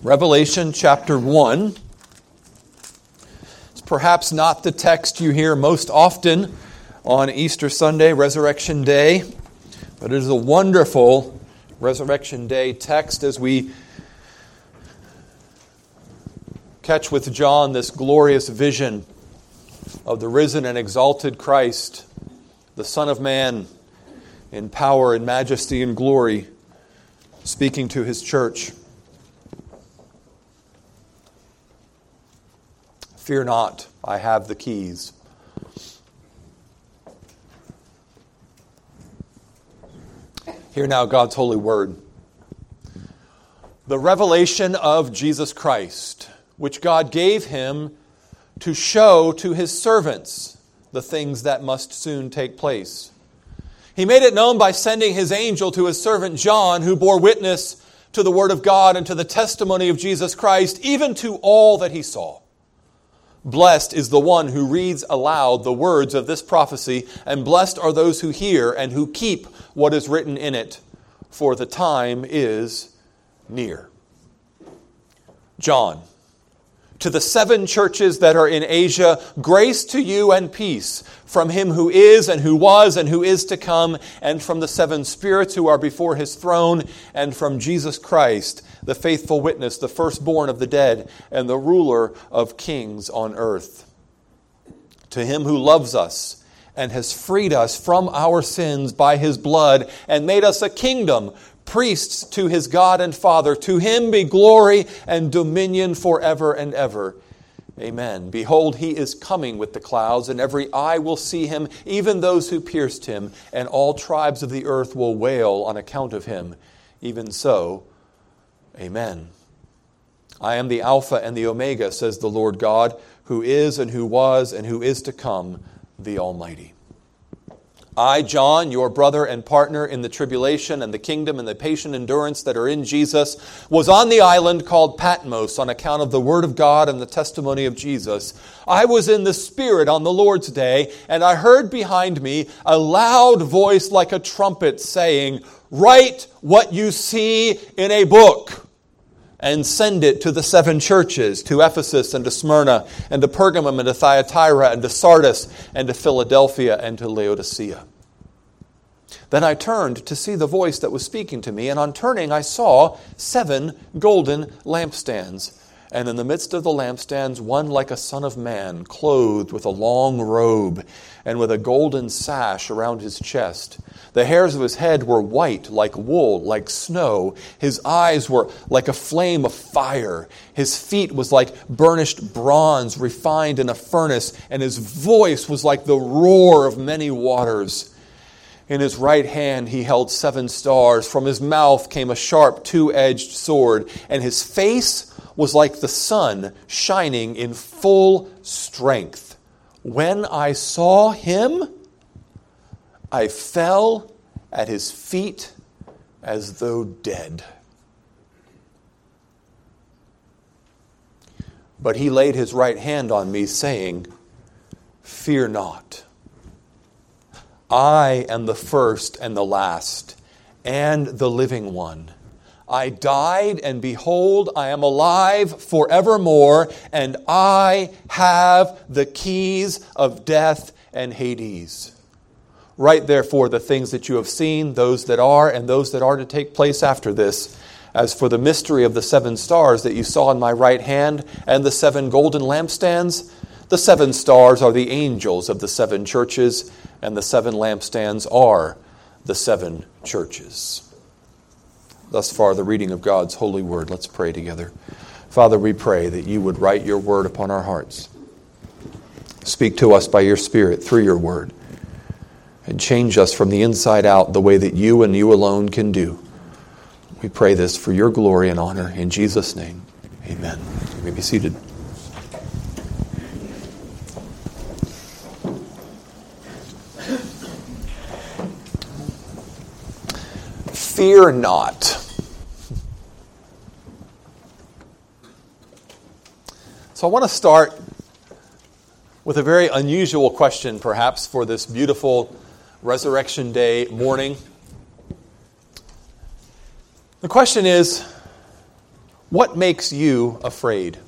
Revelation chapter 1. It's perhaps not the text you hear most often on Easter Sunday, Resurrection Day, but it is a wonderful Resurrection Day text as we catch with John this glorious vision of the risen and exalted Christ, the Son of Man, in power and majesty and glory, speaking to His church. Fear not, I have the keys. Hear now God's holy word. The revelation of Jesus Christ, which God gave Him to show to His servants the things that must soon take place. He made it known by sending His angel to His servant John, who bore witness to the word of God and to the testimony of Jesus Christ, even to all that he saw. Blessed is the one who reads aloud the words of this prophecy, and blessed are those who hear and who keep what is written in it, for the time is near. John, to the 7 churches that are in Asia, grace to you and peace from Him who is and who was and who is to come, and from the 7 spirits who are before His throne, and from Jesus Christ, the faithful witness, the firstborn of the dead, and the ruler of kings on earth. To Him who loves us and has freed us from our sins by His blood and made us a kingdom, priests to His God and Father, to Him be glory and dominion forever and ever. Amen. Behold, He is coming with the clouds, and every eye will see Him, even those who pierced Him, and all tribes of the earth will wail on account of Him. Even so, amen. I am the Alpha and the Omega, says the Lord God, who is and who was and who is to come, the Almighty. I, John, your brother and partner in the tribulation and the kingdom and the patient endurance that are in Jesus, was on the island called Patmos on account of the word of God and the testimony of Jesus. I was in the Spirit on the Lord's day, and I heard behind me a loud voice like a trumpet saying, "Write what you see in a book, and send it to the 7 churches, to Ephesus and to Smyrna, and to Pergamum and to Thyatira and to Sardis and to Philadelphia and to Laodicea." Then I turned to see the voice that was speaking to me, and on turning I saw 7 golden lampstands. And in the midst of the lampstands, one like a son of man, clothed with a long robe, and with a golden sash around his chest. The hairs of his head were white like wool, like snow. His eyes were like a flame of fire. His feet was like burnished bronze refined in a furnace, and his voice was like the roar of many waters. In his right hand he held 7 stars. From his mouth came a sharp 2-edged sword, and his face was like the sun shining in full strength. When I saw him, I fell at his feet as though dead. But he laid his right hand on me, saying, "Fear not. I am the first and the last, and the living one. I died, and behold, I am alive forevermore, and I have the keys of death and Hades. Write therefore the things that you have seen, those that are, and those that are to take place after this. As for the mystery of the 7 stars that you saw in my right hand, and the 7 golden lampstands, the 7 stars are the angels of the 7 churches, and the 7 lampstands are the 7 churches." Thus far, the reading of God's holy word. Let's pray together. Father, we pray that you would write your word upon our hearts. Speak to us by your Spirit through your word, and change us from the inside out the way that you and you alone can do. We pray this for your glory and honor. In Jesus' name, amen. You may be seated. Fear not. So I want to start with a very unusual question, perhaps, for this beautiful Resurrection Day morning. The question is, What makes you afraid?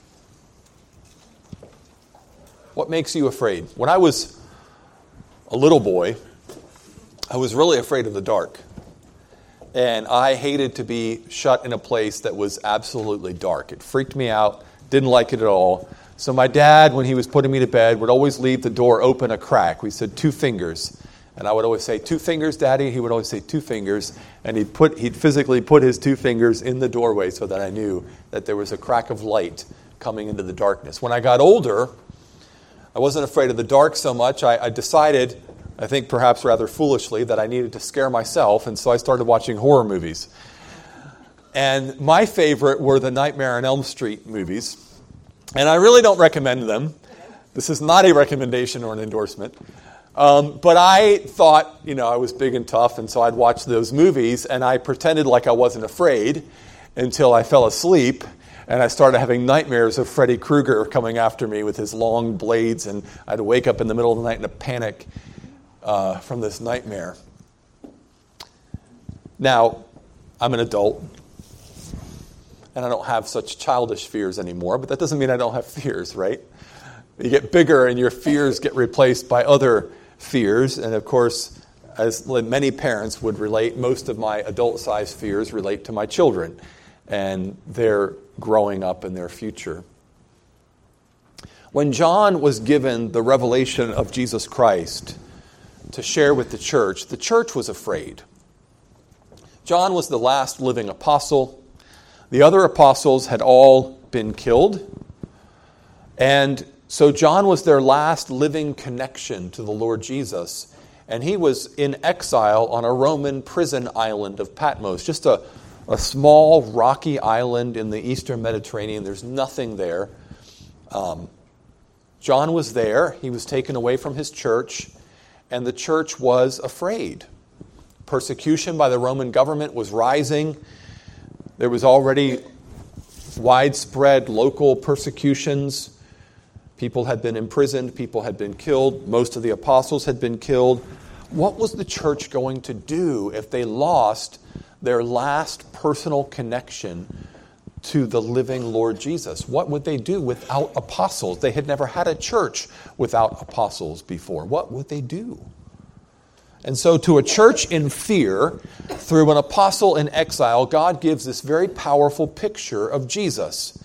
What makes you afraid? When I was a little boy, I was really afraid of the dark. And I hated to be shut in a place that was absolutely dark. It freaked me out, didn't like it at all. So my dad, when he was putting me to bed, would always leave the door open a crack. We said 2 fingers. And I would always say, 2 fingers, Daddy? He would always say 2 fingers. And he'd physically put his 2 fingers in the doorway so that I knew that there was a crack of light coming into the darkness. When I got older, I wasn't afraid of the dark so much. I decided, I think perhaps rather foolishly, that I needed to scare myself. And so I started watching horror movies. And my favorite were the Nightmare on Elm Street movies. And I really don't recommend them. This is not a recommendation or an endorsement. But I thought, I was big and tough, and so I'd watch those movies, and I pretended like I wasn't afraid until I fell asleep, and I started having nightmares of Freddy Krueger coming after me with his long blades, and I'd wake up in the middle of the night in a panic from this nightmare. Now, I'm an adult, and I don't have such childish fears anymore, but that doesn't mean I don't have fears, right? You get bigger and your fears get replaced by other fears. And of course, as many parents would relate, most of my adult-sized fears relate to my children and their growing up and their future. When John was given the revelation of Jesus Christ to share with the church was afraid. John was the last living apostle. The other apostles had all been killed. And so John was their last living connection to the Lord Jesus. And he was in exile on a Roman prison island of Patmos, just a small rocky island in the eastern Mediterranean. There's nothing there. John was there. He was taken away from his church, and the church was afraid. Persecution by the Roman government was rising. There was already widespread local persecutions. People had been imprisoned. People had been killed. Most of the apostles had been killed. What was the church going to do if they lost their last personal connection to the living Lord Jesus? What would they do without apostles? They had never had a church without apostles before. What would they do? And so to a church in fear, through an apostle in exile, God gives this very powerful picture of Jesus.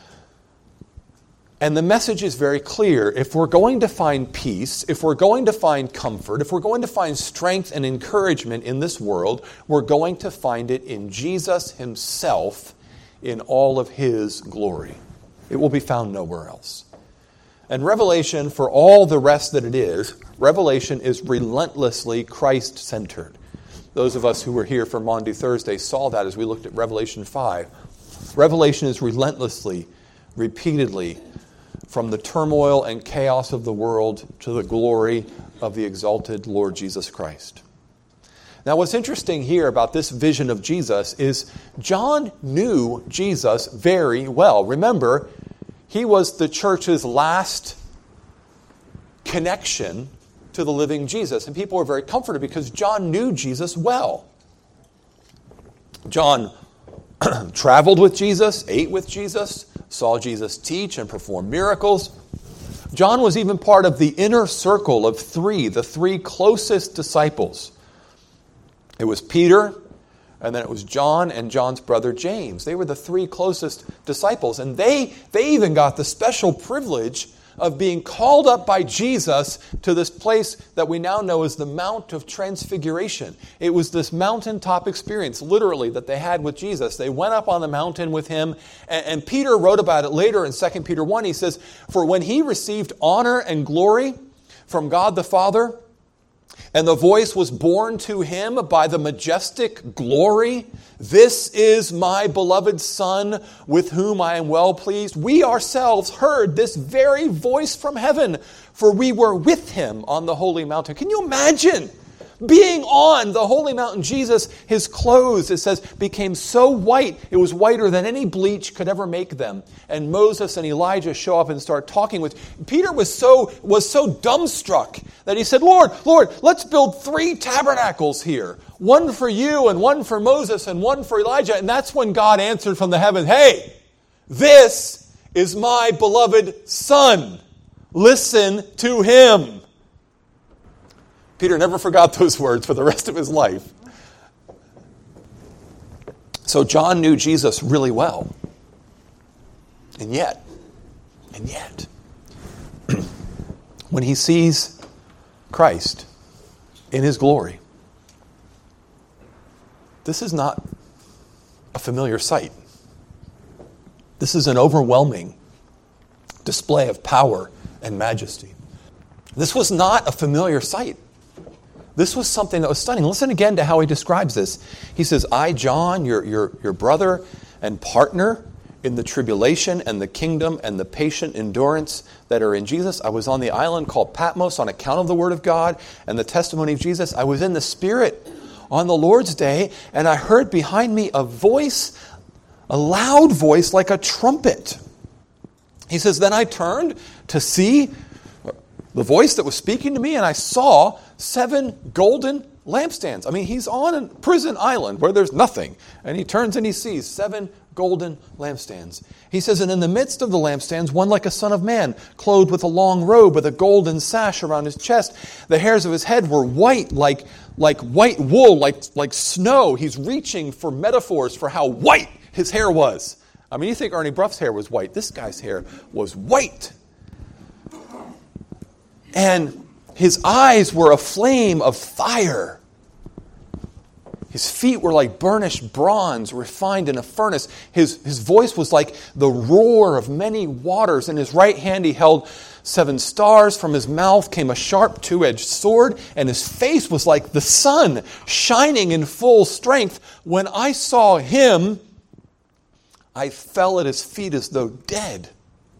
And the message is very clear. If we're going to find peace, if we're going to find comfort, if we're going to find strength and encouragement in this world, we're going to find it in Jesus himself in all of his glory. It will be found nowhere else. And Revelation, for all the rest that it is, Revelation is relentlessly Christ-centered. Those of us who were here for Maundy Thursday saw that as we looked at Revelation 5. Revelation is relentlessly, repeatedly, from the turmoil and chaos of the world to the glory of the exalted Lord Jesus Christ. Now, what's interesting here about this vision of Jesus is John knew Jesus very well. Remember, he was the church's last connection to the living Jesus. And people were very comforted because John knew Jesus well. John traveled with Jesus, ate with Jesus, saw Jesus teach and perform miracles. John was even part of the inner circle of the three closest disciples. It was Peter, and then it was John and John's brother James. They were the three closest disciples. And they even got the special privilege of being called up by Jesus to this place that we now know as the Mount of Transfiguration. It was this mountaintop experience, literally, that they had with Jesus. They went up on the mountain with him, and Peter wrote about it later in 2 Peter 1. He says, "For when he received honor and glory from God the Father, and the voice was borne to him by the majestic glory, 'This is my beloved Son, with whom I am well pleased,' we ourselves heard this very voice from heaven, for we were with him on the holy mountain." Can you imagine being on the holy mountain? Jesus, his clothes, it says, became so white, it was whiter than any bleach could ever make them. And Moses and Elijah show up and start talking with Peter. Was so dumbstruck that he said, Lord, let's build 3 tabernacles here. One for you and one for Moses and one for Elijah. And that's when God answered from the heavens, hey, this is my beloved Son. Listen to him. Peter never forgot those words for the rest of his life. So John knew Jesus really well. And yet, when he sees Christ in his glory, this is not a familiar sight. This is an overwhelming display of power and majesty. This was not a familiar sight. This was something that was stunning. Listen again to how he describes this. He says, I, John, your brother and partner in the tribulation and the kingdom and the patient endurance that are in Jesus. I was on the island called Patmos on account of the word of God and the testimony of Jesus. I was in the Spirit on the Lord's day, and I heard behind me a voice, a loud voice like a trumpet. He says, then I turned to see the voice that was speaking to me, and I saw 7 golden lampstands. I mean, he's on a prison island where there's nothing. And he turns and he sees 7 golden lampstands. He says, and in the midst of the lampstands, one like a son of man, clothed with a long robe with a golden sash around his chest. The hairs of his head were white, like white wool, like snow. He's reaching for metaphors for how white his hair was. I mean, you think Ernie Bruff's hair was white. This guy's hair was white. And his eyes were a flame of fire. His feet were like burnished bronze refined in a furnace. His voice was like the roar of many waters. In his right hand he held 7 stars. From his mouth came a sharp 2-edged sword. And his face was like the sun, shining in full strength. When I saw him, I fell at his feet as though dead.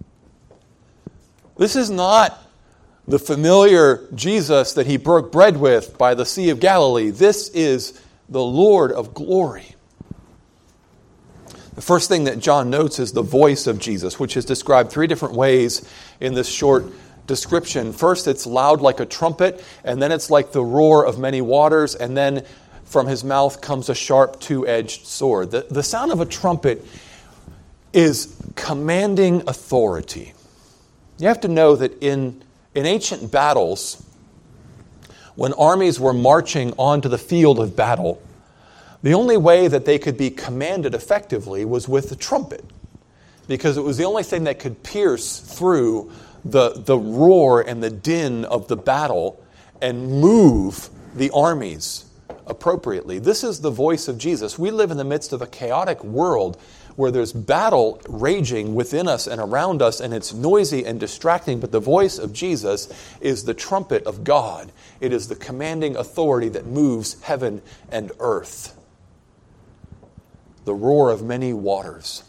This is not the familiar Jesus that he broke bread with by the Sea of Galilee. This is the Lord of glory. The first thing that John notes is the voice of Jesus, which is described 3 different ways in this short description. First, it's loud like a trumpet, and then it's like the roar of many waters, and then from his mouth comes a sharp 2-edged sword. The sound of a trumpet is commanding authority. You have to know that in ancient battles, when armies were marching onto the field of battle, the only way that they could be commanded effectively was with the trumpet, because it was the only thing that could pierce through the roar and the din of the battle and move the armies appropriately. This is the voice of Jesus. We live in the midst of a chaotic world where there's battle raging within us and around us, and it's noisy and distracting, but the voice of Jesus is the trumpet of God. It is the commanding authority that moves heaven and earth. The roar of many waters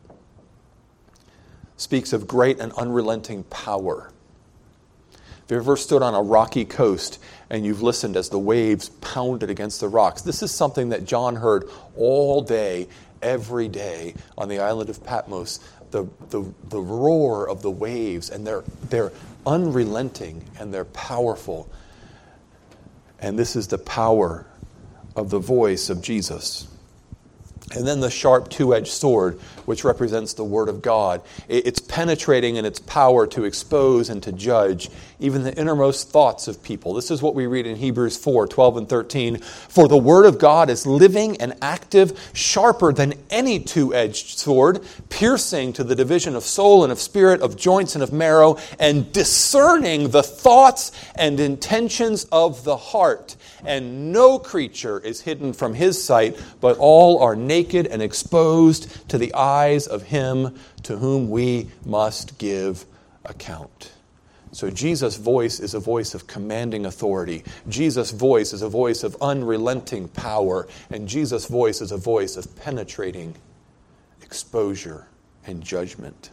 speaks of great and unrelenting power. If you've ever stood on a rocky coast and you've listened as the waves pounded against the rocks, this is something that John heard all day, every day on the island of Patmos. The roar of the waves, and they're unrelenting and they're powerful. And this is the power of the voice of Jesus. And then the sharp 2-edged sword, which represents the Word of God. It's penetrating in its power to expose and to judge even the innermost thoughts of people. This is what we read in Hebrews 4:12 and 13. For the Word of God is living and active, sharper than any 2-edged sword, piercing to the division of soul and of spirit, of joints and of marrow, and discerning the thoughts and intentions of the heart. And no creature is hidden from his sight, but all are naked and exposed to the eyes of him to whom we must give account. So Jesus' voice is a voice of commanding authority. Jesus' voice is a voice of unrelenting power. And Jesus' voice is a voice of penetrating exposure and judgment.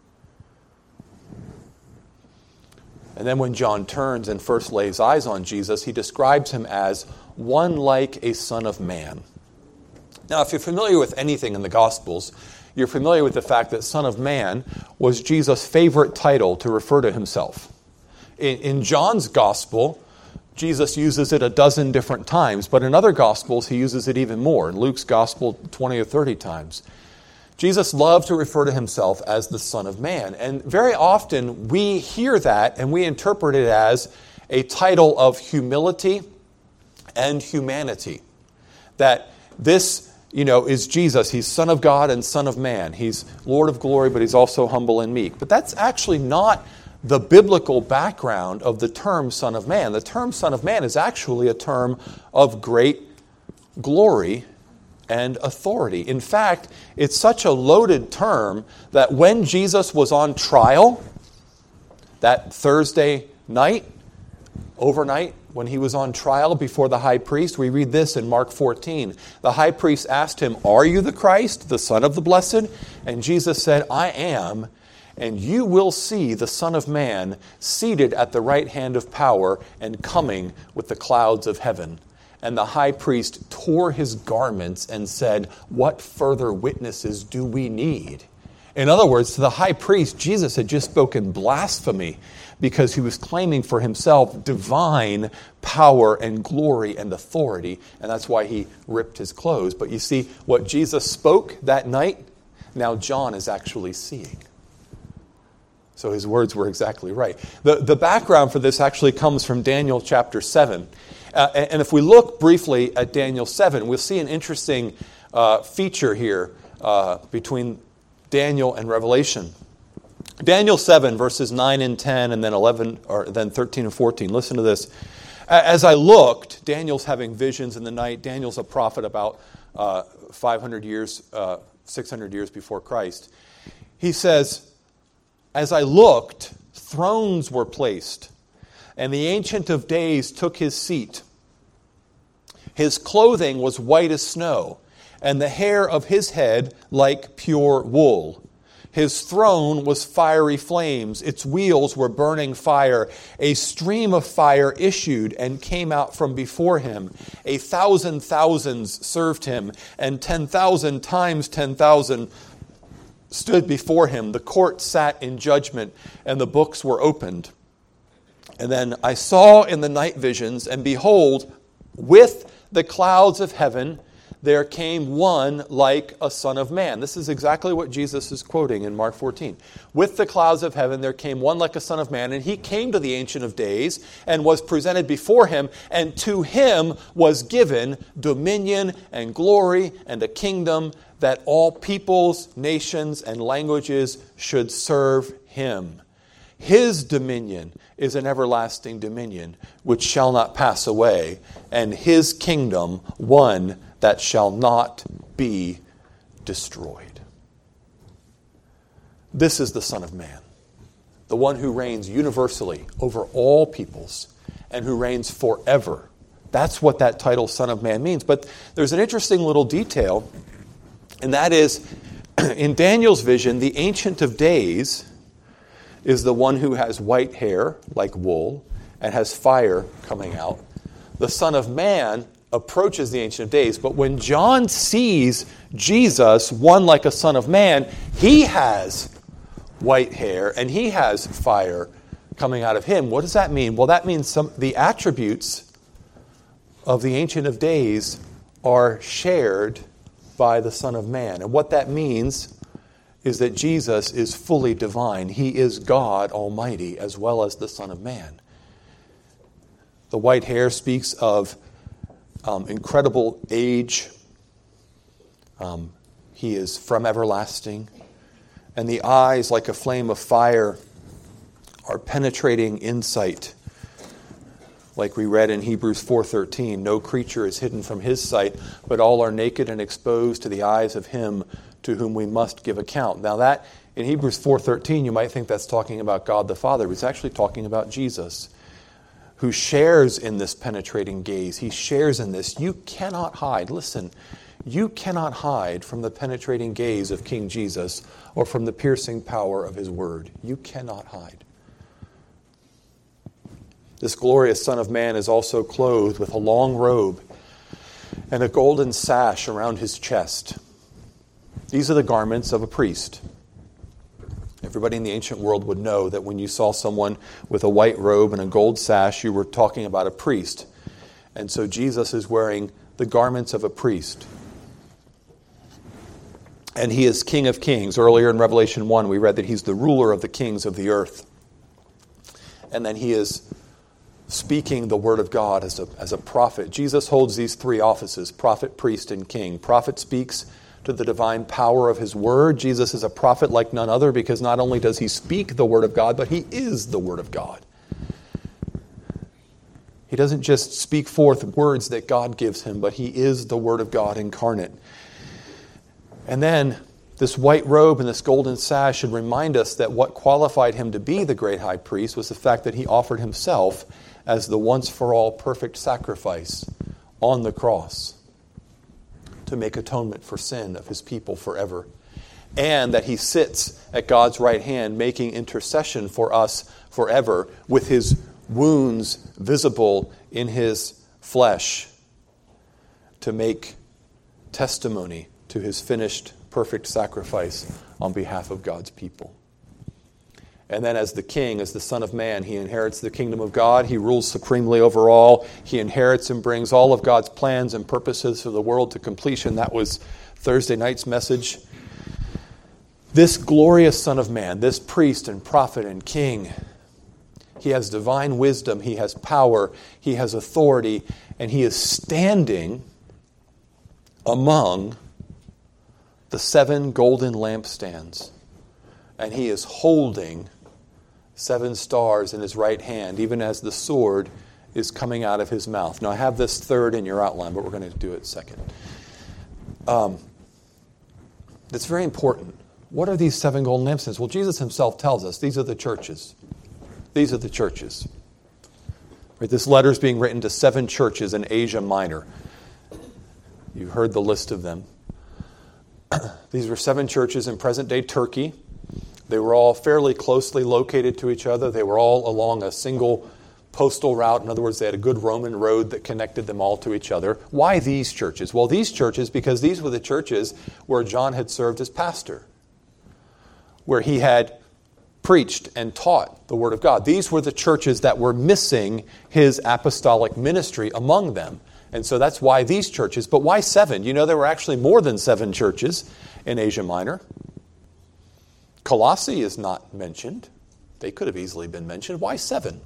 And then when John turns and first lays eyes on Jesus, he describes him as one like a son of man. Now, if you're familiar with anything in the Gospels, you're familiar with the fact that Son of Man was Jesus' favorite title to refer to himself. In John's Gospel, Jesus uses it a dozen different times, but in other Gospels he uses it even more. In Luke's Gospel, 20 or 30 times. Jesus loved to refer to himself as the Son of Man. And very often we hear that and we interpret it as a title of humility and humanity. That this, is Jesus. He's Son of God and Son of Man. He's Lord of glory, but he's also humble and meek. But that's actually not the biblical background of the term Son of Man. The term Son of Man is actually a term of great glory and authority. In fact, it's such a loaded term that when Jesus was on trial, that Thursday night, overnight, when he was on trial before the high priest, we read this in Mark 14. The high priest asked him, "Are you the Christ, the Son of the Blessed?" And Jesus said, "I am, and you will see the Son of Man seated at the right hand of power and coming with the clouds of heaven." And the high priest tore his garments and said, "What further witnesses do we need?" In other words, to the high priest, Jesus had just spoken blasphemy because he was claiming for himself divine power and glory and authority. And that's why he ripped his clothes. But you see, what Jesus spoke that night, now John is actually seeing. So his words were exactly right. The background for this actually comes from Daniel chapter 7. And if we look briefly at Daniel 7, we'll see an interesting feature here between Daniel and Revelation. Daniel 7, verses 9 and 10, and then 11, or then 13 and 14. Listen to this. As I looked, Daniel's having visions in the night. Daniel's a prophet about 500 years, 600 years before Christ. He says, "As I looked, thrones were placed, and the Ancient of Days took his seat. His clothing was white as snow, and the hair of his head like pure wool. His throne was fiery flames. Its wheels were burning fire. A stream of fire issued and came out from before him. 1,000 thousands served him, and 10,000 times 10,000 stood before him. The court sat in judgment, and the books were opened. And then I saw in the night visions, and behold, with the clouds of heaven, there came one like a son of man." This is exactly what Jesus is quoting in Mark 14. "With the clouds of heaven, there came one like a son of man, and he came to the Ancient of Days and was presented before him, and to him was given dominion and glory and a kingdom that all peoples, nations, and languages should serve him. His dominion is an everlasting dominion which shall not pass away, and his kingdom one that shall not be destroyed." This is the Son of Man, the one who reigns universally over all peoples and who reigns forever. That's what that title Son of Man means. But there's an interesting little detail, and that is, in Daniel's vision, the Ancient of Days is the one who has white hair like wool and has fire coming out. The Son of Man approaches the Ancient of Days, but when John sees Jesus, one like a Son of Man, he has white hair and he has fire coming out of him. What does that mean? Well, that means the attributes of the Ancient of Days are shared by the Son of Man. And what that means is that Jesus is fully divine. He is God Almighty as well as the Son of Man. The white hair speaks of incredible age. He is from everlasting. And the eyes, like a flame of fire, are penetrating insight. Like we read in Hebrews 4:13, "No creature is hidden from his sight, but all are naked and exposed to the eyes of him to whom we must give account." Now that, in Hebrews 4:13, you might think that's talking about God the Father, but it's actually talking about Jesus, who shares in this penetrating gaze. He shares in this. You cannot hide. Listen, you cannot hide from the penetrating gaze of King Jesus or from the piercing power of his word. You cannot hide. This glorious Son of Man is also clothed with a long robe and a golden sash around his chest. These are the garments of a priest. Everybody in the ancient world would know that when you saw someone with a white robe and a gold sash, you were talking about a priest. And so Jesus is wearing the garments of a priest. And he is King of Kings. Earlier in Revelation 1, we read that he's the ruler of the kings of the earth. And then he is speaking the word of God as a prophet. Jesus holds these three offices: prophet, priest, and king. Prophet speaks to the divine power of his word. Jesus is a prophet like none other because not only does he speak the word of God, but he is the word of God. He doesn't just speak forth words that God gives him, but he is the word of God incarnate. And then this white robe and this golden sash should remind us that what qualified him to be the great high priest was the fact that he offered himself as the once-for-all perfect sacrifice on the cross to make atonement for sin of his people forever. And that he sits at God's right hand making intercession for us forever with his wounds visible in his flesh to make testimony to his finished perfect sacrifice on behalf of God's people. And then as the king, as the Son of Man, he inherits the kingdom of God. He rules supremely over all. He inherits and brings all of God's plans and purposes for the world to completion. That was Thursday night's message. This glorious Son of Man, this priest and prophet and king, he has divine wisdom, he has power, he has authority, and he is standing among the 7 golden lampstands. And he is holding 7 stars in his right hand, even as the sword is coming out of his mouth. Now, I have this third in your outline, but we're going to do it second. That's very important. What are these 7 golden lampstands? Well, Jesus himself tells us these are the churches. These are the churches. Right, this letter is being written to 7 churches in Asia Minor. You heard the list of them. These were 7 churches in present-day Turkey. They were all fairly closely located to each other. They were all along a single postal route. In other words, they had a good Roman road that connected them all to each other. Why these churches? Well, these churches, because these were the churches where John had served as pastor, where he had preached and taught the Word of God. These were the churches that were missing his apostolic ministry among them. And so that's why these churches. But why 7? You know, there were actually more than 7 churches in Asia Minor. Colossae is not mentioned. They could have easily been mentioned. Why 7?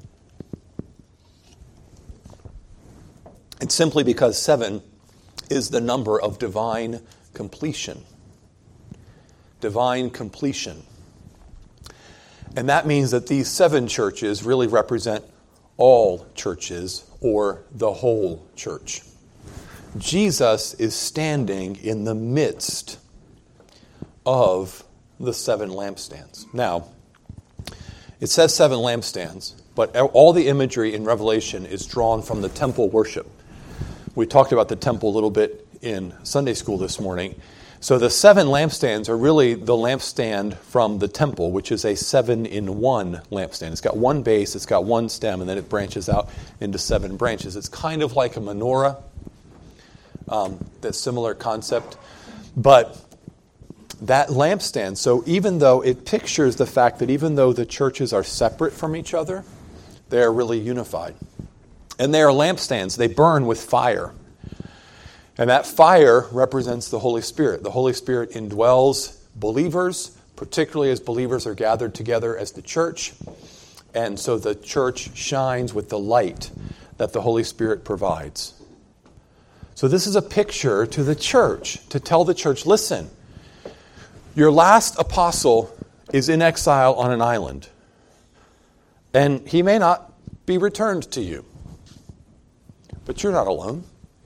It's simply because 7 is the number of divine completion. Divine completion. And that means that these 7 churches really represent all churches or the whole church. Jesus is standing in the midst of the 7 lampstands. Now, it says 7 lampstands, but all the imagery in Revelation is drawn from the temple worship. We talked about the temple a little bit in Sunday school this morning. So the 7 lampstands are really the lampstand from the temple, which is a 7-in-1 lampstand. It's got one base, it's got one stem, and then it branches out into 7 branches. It's kind of like a menorah, that similar concept. But that lampstand, so even though it pictures the fact that even though the churches are separate from each other, they are really unified. And they are lampstands. They burn with fire. And that fire represents the Holy Spirit. The Holy Spirit indwells believers, particularly as believers are gathered together as the church. And so the church shines with the light that the Holy Spirit provides. So this is a picture to the church, to tell the church, listen, your last apostle is in exile on an island, and he may not be returned to you. But you're not alone.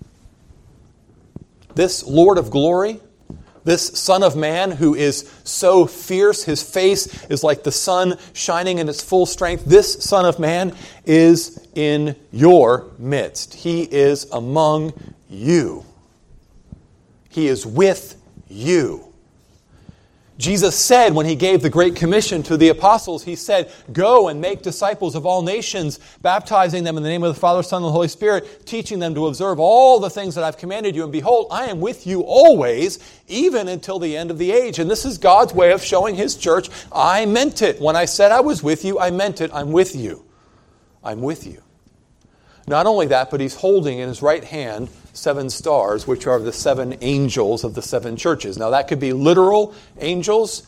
This Lord of glory, this Son of Man who is so fierce, his face is like the sun shining in its full strength. This Son of Man is in your midst. He is among you. He is with you. Jesus said when he gave the Great Commission to the apostles, he said, "Go and make disciples of all nations, baptizing them in the name of the Father, Son, and the Holy Spirit, teaching them to observe all the things that I've commanded you. And behold, I am with you always, even until the end of the age." And this is God's way of showing his church, I meant it. When I said I was with you, I meant it. I'm with you. I'm with you. Not only that, but he's holding in his right hand 7 stars, which are the 7 angels of the 7 churches. Now that could be literal angels,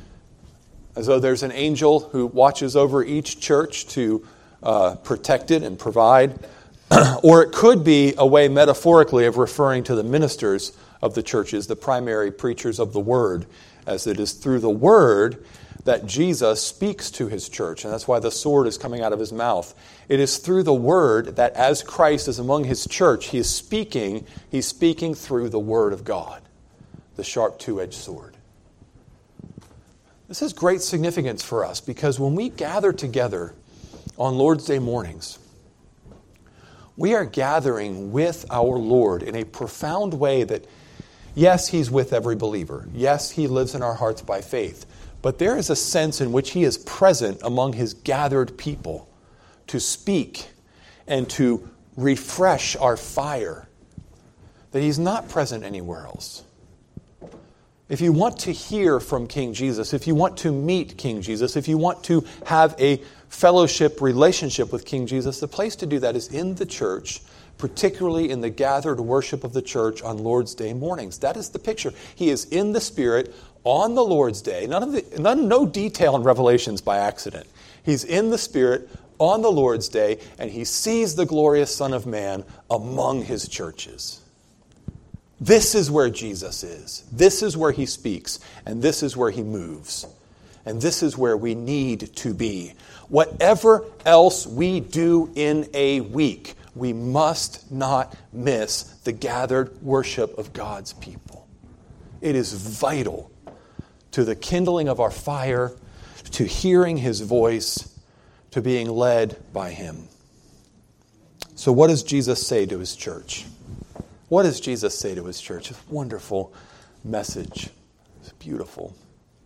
as though there's an angel who watches over each church to protect it and provide. Or it could be a way metaphorically of referring to the ministers of the churches, the primary preachers of the word, as it is through the word that Jesus speaks to his church. And that's why the sword is coming out of his mouth. It is through the word that as Christ is among his church, he's speaking through the word of God, the sharp 2-edged sword. This has great significance for us because when we gather together on Lord's Day mornings, we are gathering with our Lord in a profound way that, yes, he's with every believer. Yes, he lives in our hearts by faith. But there is a sense in which he is present among his gathered people to speak and to refresh our fire, that he's not present anywhere else. If you want to hear from King Jesus, if you want to meet King Jesus, if you want to have a fellowship relationship with King Jesus, the place to do that is in the church, particularly in the gathered worship of the church on Lord's Day mornings. That is the picture. He is in the Spirit on the Lord's Day. No detail in Revelations by accident. He's in the Spirit on the Lord's Day, and he sees the glorious Son of Man among his churches. This is where Jesus is. This is where he speaks, and this is where he moves. And this is where we need to be. Whatever else we do in a week, we must not miss the gathered worship of God's people. It is vital to the kindling of our fire, to hearing his voice, to being led by him. So what does Jesus say to his church? What does Jesus say to his church? A wonderful message. It's beautiful.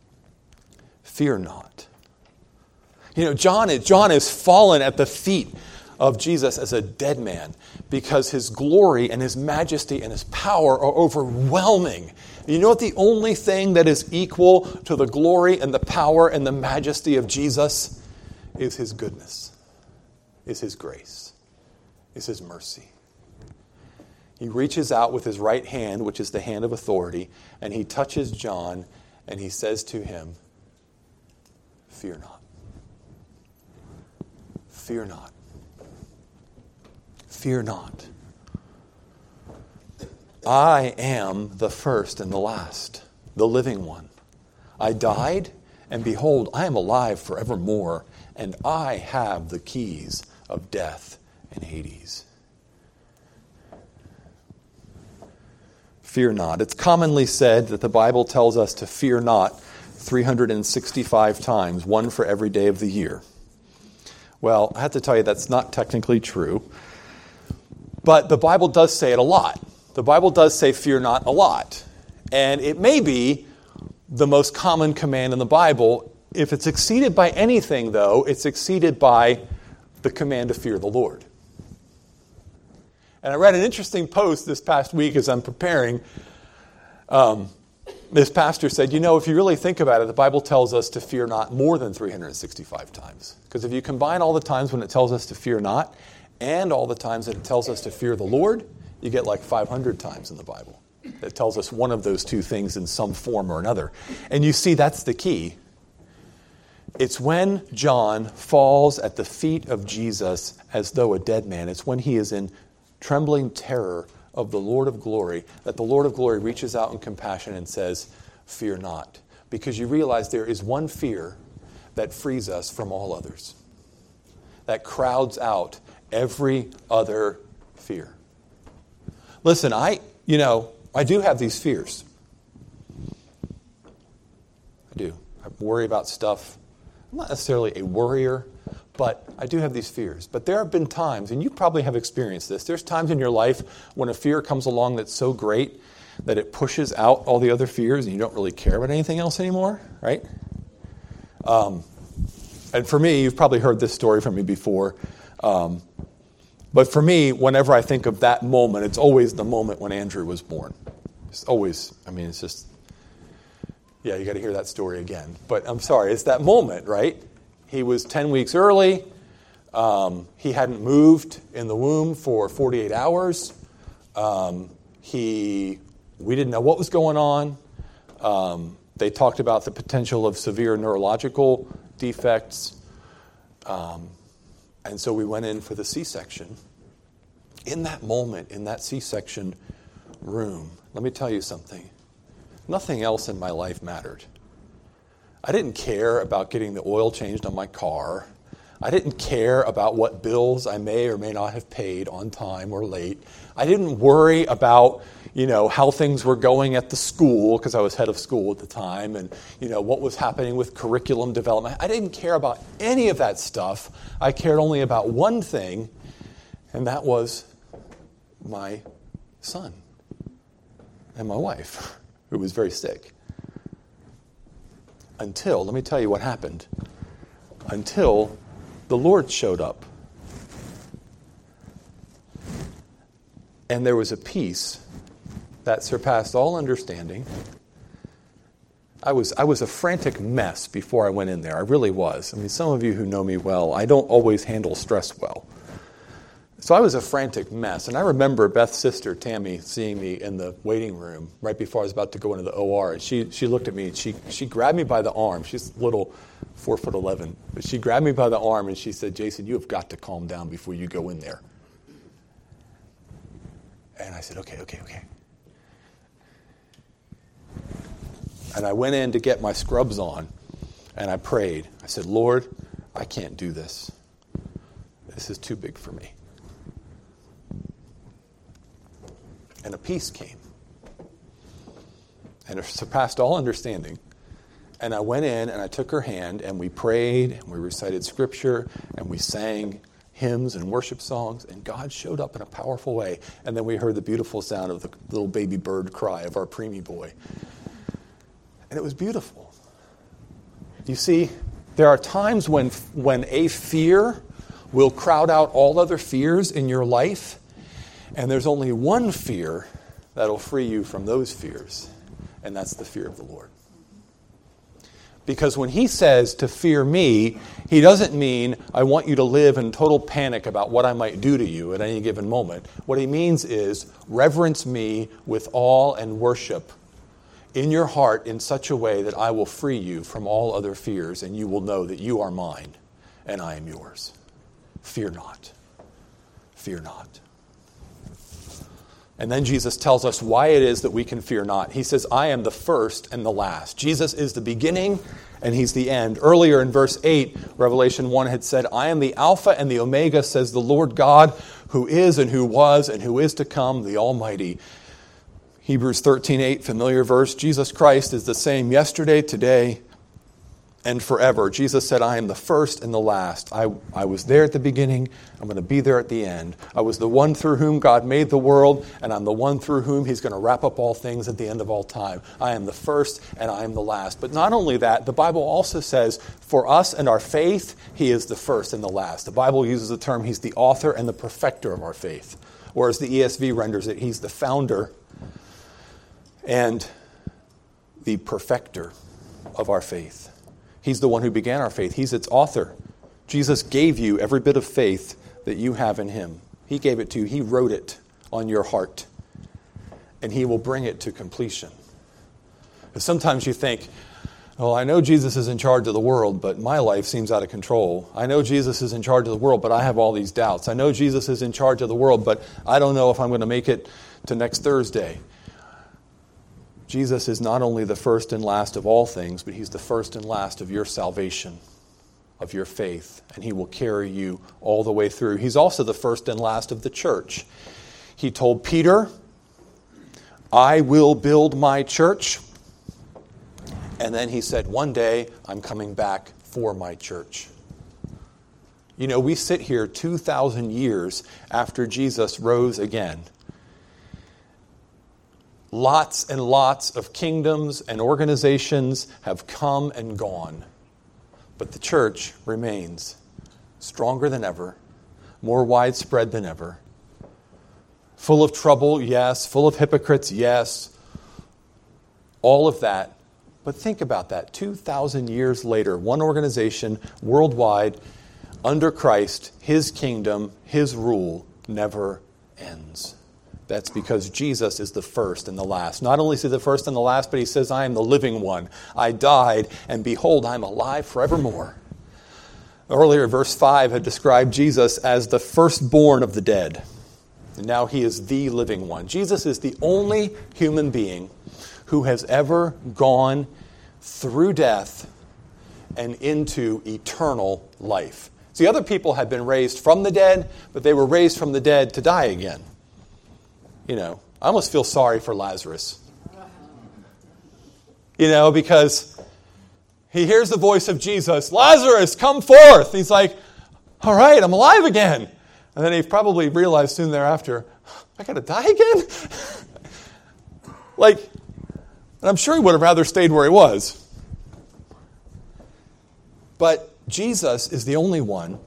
Fear not. You know, John is fallen at the feet of Jesus as a dead man because his glory and his majesty and his power are overwhelming. You know what the only thing that is equal to the glory and the power and the majesty of Jesus is his goodness, is his grace, is his mercy. He reaches out with his right hand, which is the hand of authority, and he touches John and he says to him, "Fear not. Fear not. Fear not. I am the first and the last, the living one. I died, and behold, I am alive forevermore, and I have the keys of death and Hades." Fear not. It's commonly said that the Bible tells us to fear not 365 times, one for every day of the year. Well, I have to tell you that's not technically true, but the Bible does say it a lot. The Bible does say fear not a lot. And it may be the most common command in the Bible. If it's exceeded by anything, though, it's exceeded by the command to fear the Lord. And I read an interesting post this past week as I'm preparing. This pastor said, you know, if you really think about it, the Bible tells us to fear not more than 365 times. Because if you combine all the times when it tells us to fear not and all the times that it tells us to fear the Lord, you get like 500 times in the Bible. It tells us one of those two things in some form or another. And you see, that's the key. It's when John falls at the feet of Jesus as though a dead man. It's when he is in trembling terror of the Lord of glory, that the Lord of glory reaches out in compassion and says, "Fear not." Because you realize there is one fear that frees us from all others, that crowds out every other fear. Listen, I do have these fears. I do. I worry about stuff. I'm not necessarily a worrier, but I do have these fears. But there have been times, and you probably have experienced this, there's times in your life when a fear comes along that's so great that it pushes out all the other fears and you don't really care about anything else anymore, right? And for me, you've probably heard this story from me before. But for me, whenever I think of that moment, it's always the moment when Andrew was born. It's always, it's just, yeah, you got to hear that story again. But I'm sorry, it's that moment, right? He was 10 weeks early. He hadn't moved in the womb for 48 hours. We didn't know what was going on. They talked about the potential of severe neurological defects. And so we went in for the C-section. In that moment, in that C-section room, let me tell you something. Nothing else in my life mattered. I didn't care about getting the oil changed on my car. I didn't care about what bills I may or may not have paid on time or late. I didn't worry about, how things were going at the school, because I was head of school at the time, and, what was happening with curriculum development. I didn't care about any of that stuff. I cared only about one thing, and that was my son and my wife, who was very sick. Until, let me tell you what happened. Until the Lord showed up. And there was a peace that surpassed all understanding. I was a frantic mess before I went in there. I really was. Some of you who know me well, I don't always handle stress well. So I was a frantic mess. And I remember Beth's sister, Tammy, seeing me in the waiting room right before I was about to go into the OR. And she looked at me and she grabbed me by the arm. She's little, 4'11", but she grabbed me by the arm and she said, "Jason, you have got to calm down before you go in there." And I said, okay. And I went in to get my scrubs on, and I prayed. I said, "Lord, I can't do this. This is too big for me." And a peace came. And it surpassed all understanding. And I went in, and I took her hand, and we prayed, and we recited scripture, and we sang hymns and worship songs, and God showed up in a powerful way. And then we heard the beautiful sound of the little baby bird cry of our preemie boy. And it was beautiful. You see, there are times when a fear will crowd out all other fears in your life, and there's only one fear that'll free you from those fears, and that's the fear of the Lord. Because when he says to fear me, he doesn't mean I want you to live in total panic about what I might do to you at any given moment. What he means is reverence me with awe and worship in your heart in such a way that I will free you from all other fears, and you will know that you are mine and I am yours. Fear not. Fear not. And then Jesus tells us why it is that we can fear not. He says, "I am the first and the last." Jesus is the beginning and he's the end. Earlier in verse 8, Revelation 1 had said, "I am the Alpha and the Omega, says the Lord God, who is and who was and who is to come, the Almighty." Hebrews 13:8, familiar verse. Jesus Christ is the same yesterday, today, and forever. Jesus said, "I am the first and the last. I was there at the beginning. I'm going to be there at the end. I was the one through whom God made the world, and I'm the one through whom he's going to wrap up all things at the end of all time. I am the first and I am the last." But not only that, the Bible also says, for us and our faith, he is the first and the last. The Bible uses the term, he's the author and the perfecter of our faith. Or as the ESV renders it, he's the founder and the perfecter of our faith. He's the one who began our faith. He's its author. Jesus gave you every bit of faith that you have in him. He gave it to you. He wrote it on your heart. And he will bring it to completion. Because sometimes you think, well, I know Jesus is in charge of the world, but my life seems out of control. I know Jesus is in charge of the world, but I have all these doubts. I know Jesus is in charge of the world, but I don't know if I'm going to make it to next Thursday. Jesus is not only the first and last of all things, but he's the first and last of your salvation, of your faith, and he will carry you all the way through. He's also the first and last of the church. He told Peter, "I will build my church." And then he said, "One day I'm coming back for my church." You know, we sit here 2,000 years after Jesus rose again. Lots and lots of kingdoms and organizations have come and gone. But the church remains stronger than ever, more widespread than ever. Full of trouble, yes. Full of hypocrites, yes. All of that. But think about that. 2,000 years later, one organization worldwide under Christ, his kingdom, his rule never ends. That's because Jesus is the first and the last. Not only is he the first and the last, but he says, I am the living one. I died, and behold, I am alive forevermore. Earlier, verse 5 had described Jesus as the firstborn of the dead. And now he is the living one. Jesus is the only human being who has ever gone through death and into eternal life. See, other people had been raised from the dead, but they were raised from the dead to die again. I almost feel sorry for Lazarus. Because he hears the voice of Jesus, Lazarus, come forth. He's like, all right, I'm alive again. And then he probably realized soon thereafter, I got to die again? And I'm sure he would have rather stayed where he was. But Jesus is the only one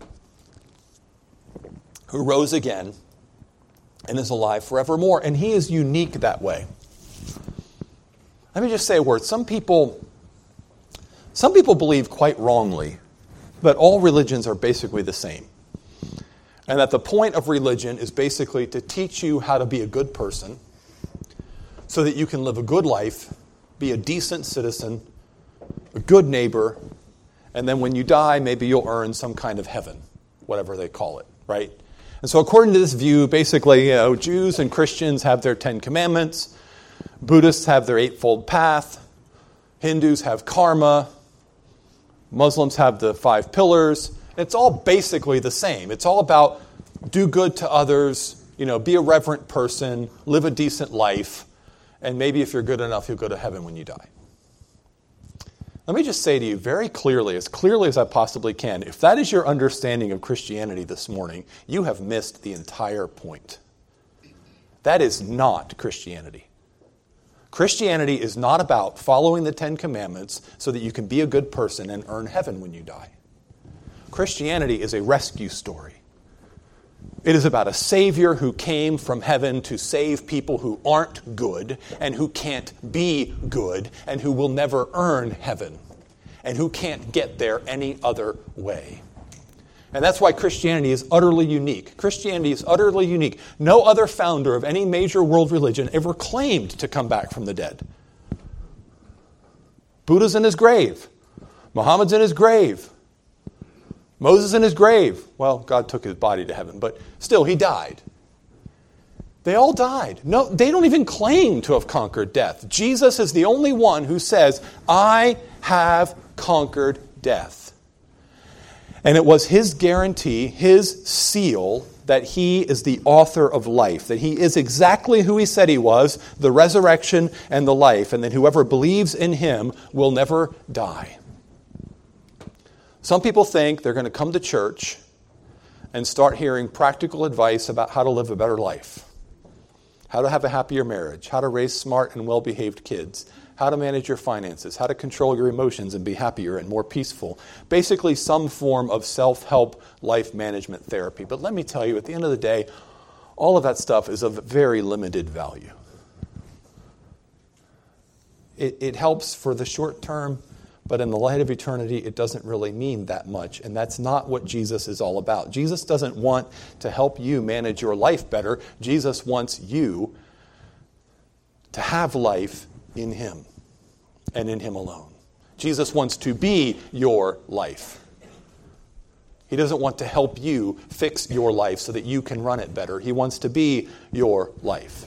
who rose again and is alive forevermore. And he is unique that way. Let me just say a word. Some people believe quite wrongly that all religions are basically the same. And that the point of religion is basically to teach you how to be a good person so that you can live a good life, be a decent citizen, a good neighbor, and then when you die, maybe you'll earn some kind of heaven, whatever they call it, right? And so according to this view, basically, Jews and Christians have their 10 Commandments, Buddhists have their Eightfold Path, Hindus have karma, Muslims have the 5 pillars. It's all basically the same. It's all about do good to others, be a reverent person, live a decent life, and maybe if you're good enough, you'll go to heaven when you die. Let me just say to you very clearly as I possibly can, if that is your understanding of Christianity this morning, you have missed the entire point. That is not Christianity. Christianity is not about following the 10 Commandments so that you can be a good person and earn heaven when you die. Christianity is a rescue story. It is about a Savior who came from heaven to save people who aren't good and who can't be good and who will never earn heaven and who can't get there any other way. And that's why Christianity is utterly unique. Christianity is utterly unique. No other founder of any major world religion ever claimed to come back from the dead. Buddha's in his grave. Muhammad's in his grave. Moses in his grave. Well, God took his body to heaven, but still, he died. They all died. No, they don't even claim to have conquered death. Jesus is the only one who says, I have conquered death. And it was his guarantee, his seal, that he is the author of life, that he is exactly who he said he was, the resurrection and the life, and that whoever believes in him will never die. Some people think they're going to come to church and start hearing practical advice about how to live a better life, how to have a happier marriage, how to raise smart and well-behaved kids, how to manage your finances, how to control your emotions and be happier and more peaceful. Basically, some form of self-help life management therapy. But let me tell you, at the end of the day, all of that stuff is of very limited value. It helps for the short term, but in the light of eternity, it doesn't really mean that much. And that's not what Jesus is all about. Jesus doesn't want to help you manage your life better. Jesus wants you to have life in him and in him alone. Jesus wants to be your life. He doesn't want to help you fix your life so that you can run it better. He wants to be your life.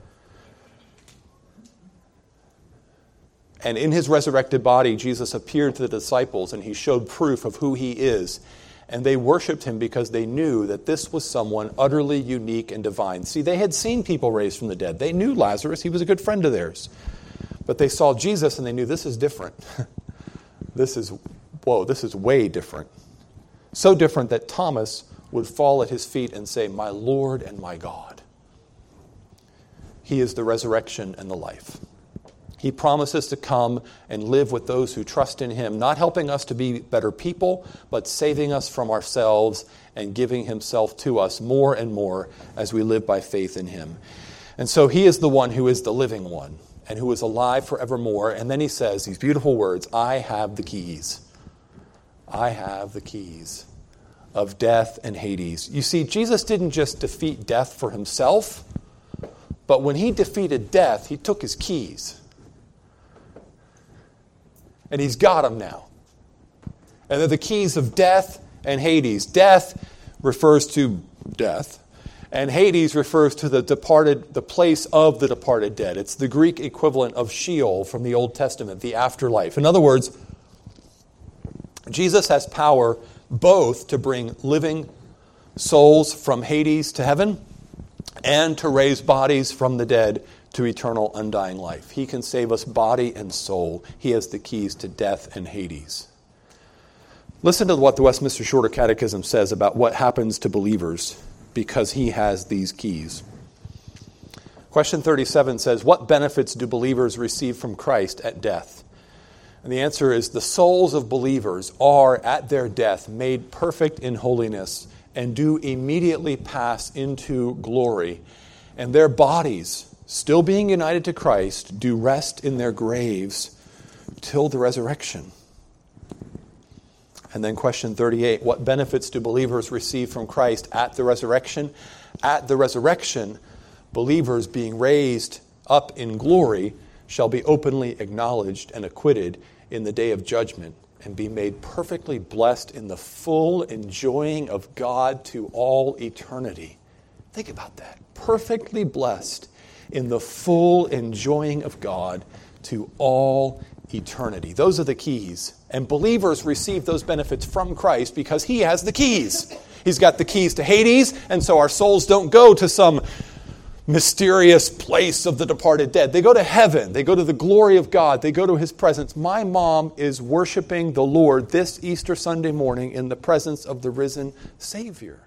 And in his resurrected body, Jesus appeared to the disciples and he showed proof of who he is. And they worshiped him because they knew that this was someone utterly unique and divine. See, they had seen people raised from the dead. They knew Lazarus. He was a good friend of theirs. But they saw Jesus and they knew this is different. This is way different. So different that Thomas would fall at his feet and say, "My Lord and my God." He is the resurrection and the life. He promises to come and live with those who trust in him, not helping us to be better people, but saving us from ourselves and giving himself to us more and more as we live by faith in him. And so he is the one who is the living one and who is alive forevermore. And then he says these beautiful words, I have the keys. I have the keys of death and Hades. You see, Jesus didn't just defeat death for himself, but when he defeated death, he took his keys. And he's got them now. And they're the keys of death and Hades. Death refers to death, and Hades refers to the place of the departed dead. It's the Greek equivalent of Sheol from the Old Testament, the afterlife. In other words, Jesus has power both to bring living souls from Hades to heaven and to raise bodies from the dead to eternal undying life. He can save us body and soul. He has the keys to death and Hades. Listen to what the Westminster Shorter Catechism says about what happens to believers because he has these keys. Question 37 says, what benefits do believers receive from Christ at death? And the answer is the souls of believers are at their death made perfect in holiness and do immediately pass into glory. And their bodies, still being united to Christ, do rest in their graves till the resurrection. And then question 38, what benefits do believers receive from Christ at the resurrection? At the resurrection, believers being raised up in glory shall be openly acknowledged and acquitted in the day of judgment and be made perfectly blessed in the full enjoying of God to all eternity. Think about that. Perfectly blessed in the full enjoying of God to all eternity. Those are the keys. And believers receive those benefits from Christ because he has the keys. He's got the keys to Hades, and so our souls don't go to some mysterious place of the departed dead. They go to heaven. They go to the glory of God. They go to his presence. My mom is worshiping the Lord this Easter Sunday morning in the presence of the risen Savior.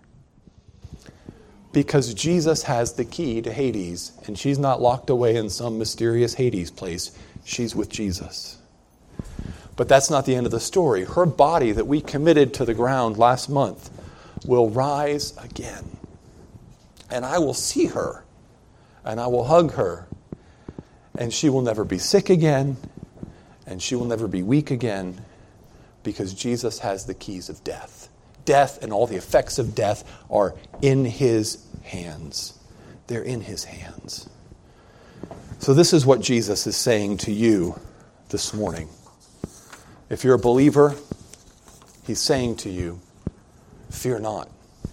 Because Jesus has the key to Hades, and she's not locked away in some mysterious Hades place. She's with Jesus. But that's not the end of the story. Her body that we committed to the ground last month will rise again. And I will see her, and I will hug her, and she will never be sick again, and she will never be weak again, because Jesus has the keys of death. Death and all the effects of death are in his hands. They're in his hands. So this is what Jesus is saying to you this morning. If you're a believer, he's saying to you, fear not.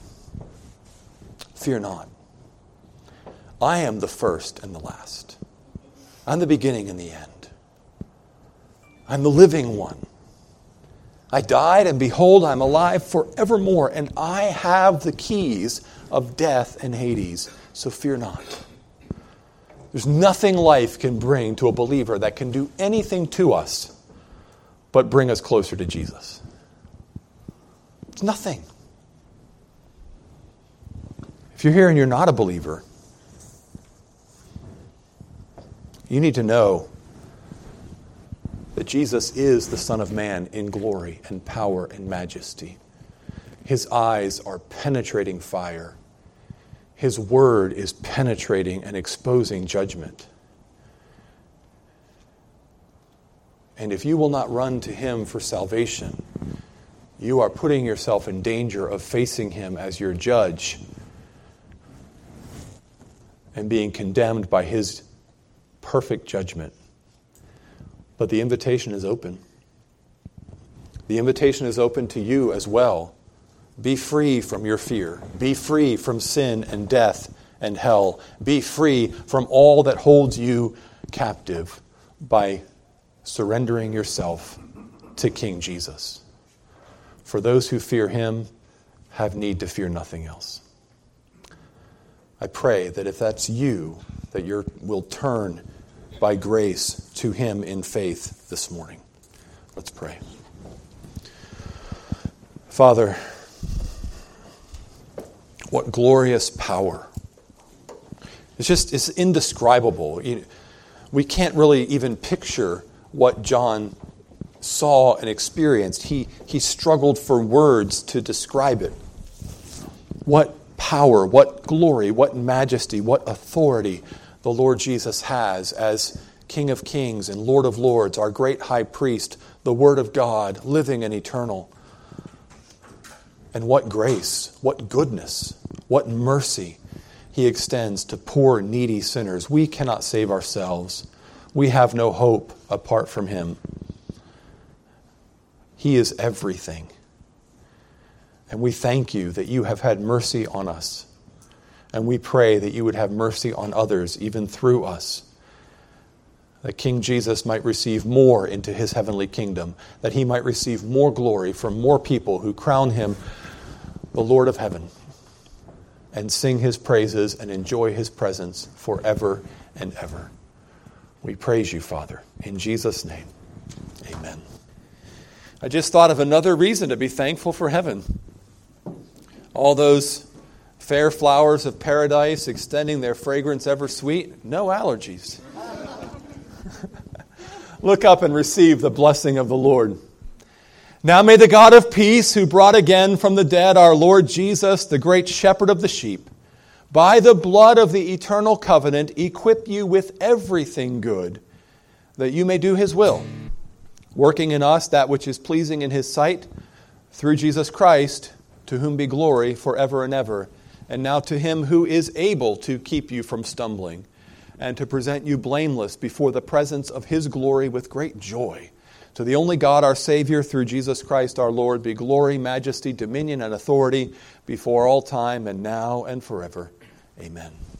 Fear not. I am the first and the last. I'm the beginning and the end. I'm the living one. I died, and behold, I'm alive forevermore, and I have the keys of death and Hades. So fear not. There's nothing life can bring to a believer that can do anything to us but bring us closer to Jesus. It's nothing. If you're here and you're not a believer, you need to know that Jesus is the Son of Man in glory and power and majesty. His eyes are penetrating fire. His word is penetrating and exposing judgment. And if you will not run to him for salvation, you are putting yourself in danger of facing him as your judge and being condemned by his perfect judgment. But the invitation is open. The invitation is open to you as well. Be free from your fear. Be free from sin and death and hell. Be free from all that holds you captive by surrendering yourself to King Jesus. For those who fear him have need to fear nothing else. I pray that if that's you, that you will turn by grace to him in faith this morning. Let's pray. Father, what glorious power It's indescribable. We can't really even picture what John saw and experienced. He struggled for words to describe it. What power, what glory, what majesty, what authority the Lord Jesus has as King of Kings and Lord of Lords, our great high priest, the Word of God, living and eternal. And what grace, what goodness, what mercy He extends to poor, needy sinners. We cannot save ourselves. We have no hope apart from Him. He is everything. And we thank You that You have had mercy on us. And we pray that You would have mercy on others, even through us. That King Jesus might receive more into His heavenly kingdom. That He might receive more glory from more people who crown Him the Lord of heaven, and sing His praises and enjoy His presence forever and ever. We praise You, Father, in Jesus' name. Amen. I just thought of another reason to be thankful for heaven. All those fair flowers of paradise extending their fragrance ever sweet, no allergies. Look up and receive the blessing of the Lord. Now may the God of peace, who brought again from the dead our Lord Jesus, the great shepherd of the sheep, by the blood of the eternal covenant, equip you with everything good, that you may do His will, working in us that which is pleasing in His sight, through Jesus Christ, to whom be glory forever and ever. And now to Him who is able to keep you from stumbling, and to present you blameless before the presence of His glory with great joy. To the only God, our Savior, through Jesus Christ our Lord, be glory, majesty, dominion, and authority before all time and now and forever. Amen.